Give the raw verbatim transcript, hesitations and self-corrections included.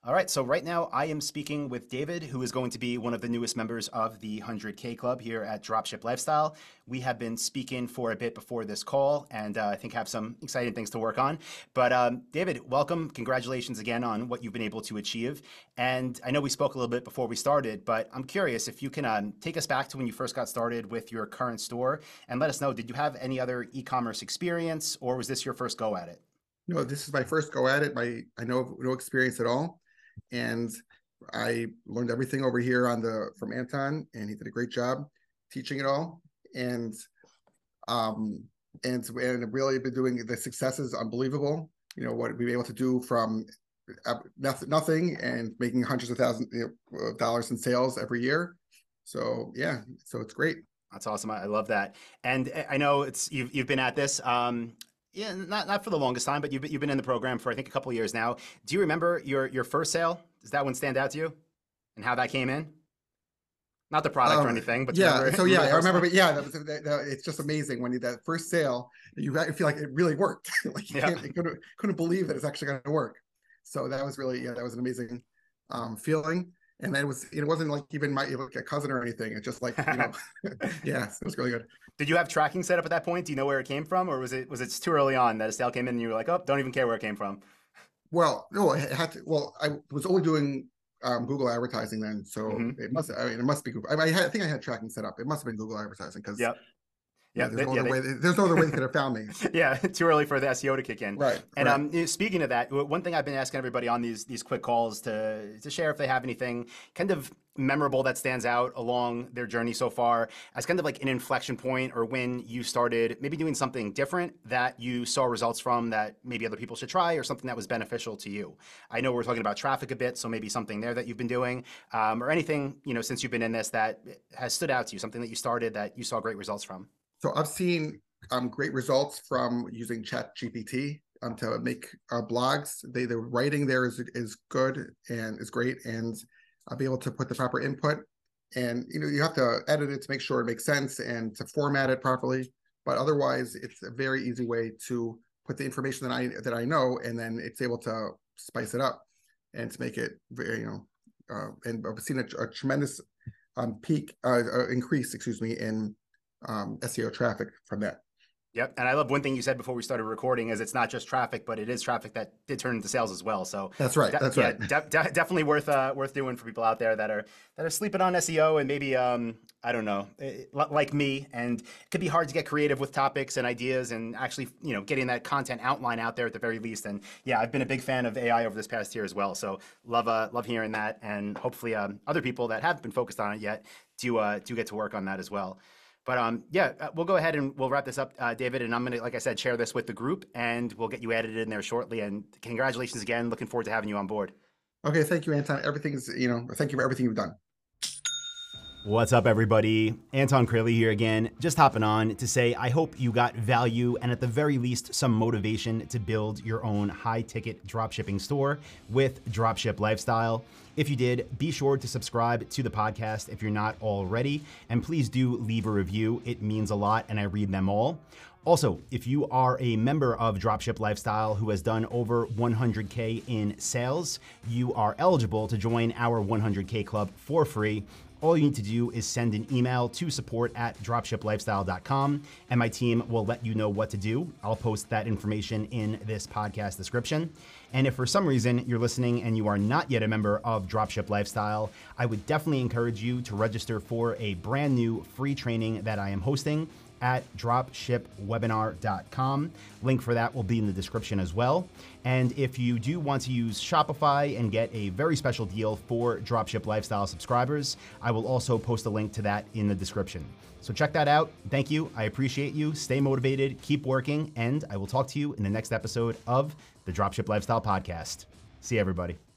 All right, so right now I am speaking with David, who is going to be one of the newest members of the one hundred K Club here at Dropship Lifestyle. We have been speaking for a bit before this call and uh, I think have some exciting things to work on. But um, David, welcome. Congratulations again on what you've been able to achieve. And I know we spoke a little bit before we started, but I'm curious if you can um, take us back to when you first got started with your current store and let us know, did you have any other e-commerce experience or was this your first go at it? No, this is my first go at it. My I know no experience at all, and I learned everything over here on the from Anton, and he did a great job teaching it all. And um and and really been doing the success is unbelievable. You know what we've been able to do from nothing and making hundreds of thousands of dollars in sales every year. So yeah, so it's great. That's awesome. I I love that. And I know it's you've you've been at this. Um, yeah, not not for the longest time, but you've been, you've been in the program for I think a couple of years now. Do you remember your your first sale? Does that one stand out to you, and how that came in? Not the product or Um, anything, but do you yeah, remember, so remember yeah, the I first remember, one? but yeah, that was, that, that, it's just amazing when you that first sale, you got, you feel like it really worked. Like you Yeah. can't, you couldn't, couldn't believe that it's actually going to work. So that was really, yeah, that was an amazing um, feeling. And then it was, it wasn't like even my like a cousin or anything. It's just like, you know, yeah, it was really good. Did you have tracking set up at that point? Do you know where it came from, or was it was it too early on that a sale came in and you were like, oh, don't even care where it came from? Well, no, I had to. Well, I was only doing um, Google advertising then, so Hmm. it must. I mean, it must be Google. I, I, had, I think I had tracking set up. It must have been Google advertising because Yep. yeah, Yep. there's They, no yeah. other They, way. There's no other way they could have found me. yeah, too early for the S E O to kick in. Right, And right. um, you know, speaking of that, w- one thing I've been asking everybody on these these quick calls to to share if they have anything kind of memorable that stands out along their journey so far as kind of like an inflection point or when you started maybe doing something different that you saw results from that maybe other people should try or something that was beneficial to you. I know we're talking about traffic a bit, so maybe something there that you've been doing um, or anything, you know, since you've been in this that has stood out to you, something that you started that you saw great results from. So I've seen um, great results from using Chat G P T um, to make uh, blogs. They the writing there is is good and is great, and I'll be able to put the proper input. And you know you have to edit it to make sure it makes sense and to format it properly. But otherwise, it's a very easy way to put the information that I that I know, and then it's able to spice it up and to make it very you know. Uh, and I've seen a, a tremendous um, peak uh, uh, increase, excuse me, in um, S E O traffic from that. Yep. And I love one thing you said before we started recording is it's not just traffic, but it is traffic that did turn into sales as well. So That's right. de- That's yeah, right. de- de- definitely worth uh, worth doing for people out there that are that are sleeping on S E O and maybe um, I don't know, eh, li- like me. And it could be hard to get creative with topics and ideas and actually, you know, getting that content outline out there at the very least. And yeah, I've been a big fan of A I over this past year as well. So love uh, love hearing that. And hopefully um, other people that haven't been focused on it yet do uh, do get to work on that as well. But um, yeah, uh, we'll go ahead and we'll wrap this up, uh, David. And I'm gonna, like I said, share this with the group, and we'll get you added in there shortly. And congratulations again. Looking forward to having you on board. Okay. Thank you, Anton. Everything's, you know, thank you for everything you've done. What's up, everybody? Anton Crayley here again, just hopping on to say I hope you got value and at the very least some motivation to build your own high-ticket dropshipping store with Dropship Lifestyle. If you did, be sure to subscribe to the podcast if you're not already, and please do leave a review. It means a lot, and I read them all. Also, if you are a member of Dropship Lifestyle who has done over one hundred K in sales, you are eligible to join our one hundred K club for free. All you need to do is send an email to support at dropship lifestyle dot com, and my team will let you know what to do. I'll post that information in this podcast description. And if for some reason you're listening and you are not yet a member of Dropship Lifestyle, I would definitely encourage you to register for a brand new free training that I am hosting at dropship webinar dot com. Link for that will be in the description as well. And if you do want to use Shopify and get a very special deal for Dropship Lifestyle subscribers, I will also post a link to that in the description. So check that out. Thank you. I appreciate you. Stay motivated, keep working, and I will talk to you in the next episode of the Dropship Lifestyle Podcast. See you, everybody.